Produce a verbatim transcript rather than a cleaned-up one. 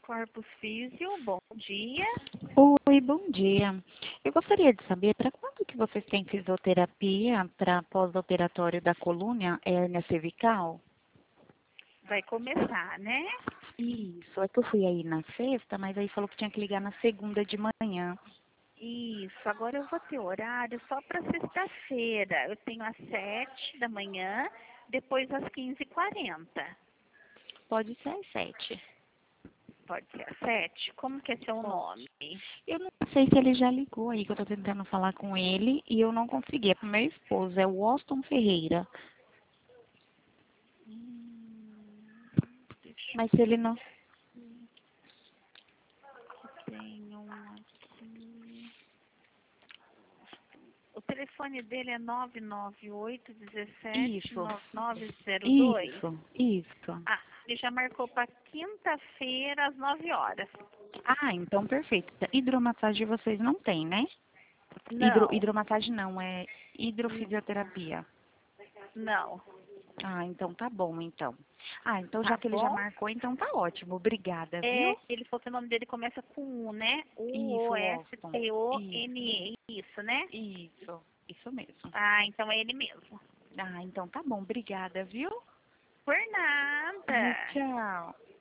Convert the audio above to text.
Corpus Físio, bom dia. Oi, bom dia. Eu gostaria de saber para quando que vocês têm fisioterapia para pós-operatório da coluna, hérnia cervical? Vai começar, né? Isso, é que eu fui aí na sexta, mas aí falou que tinha que ligar na segunda de manhã. Isso, agora eu vou ter horário só para sexta-feira. Eu tenho às sete da manhã, depois às quinze e quarenta. Pode ser às sete. Pode ser às sete? Como que é seu Pode. nome? Eu não sei se ele já ligou aí, que eu tô tentando falar com ele e eu não consegui. É pro meu esposo, é o Austin Ferreira. Hum, deixa Mas se ele não... eu tenho um aqui. O telefone dele é nove nove oito um sete Isso, nove nove zero dois. isso, isso. Ah, ele já marcou para quinta-feira às nove horas. Ah, então perfeito. Hidromassagem vocês não têm, né? Hidro, Não, hidromassagem não, é hidrofisioterapia. não. Ah, então tá bom, então. Ah, então já Tá que ele já bom? marcou, então tá ótimo. Obrigada, É, viu? ele falou que o nome dele começa com U, né? Isso, Washington. Isso, U-O-S-T-O-N-E, isso, né? isso, isso mesmo. Ah, então é ele mesmo. Ah, então tá bom. Obrigada, viu? Por nada. Tchau.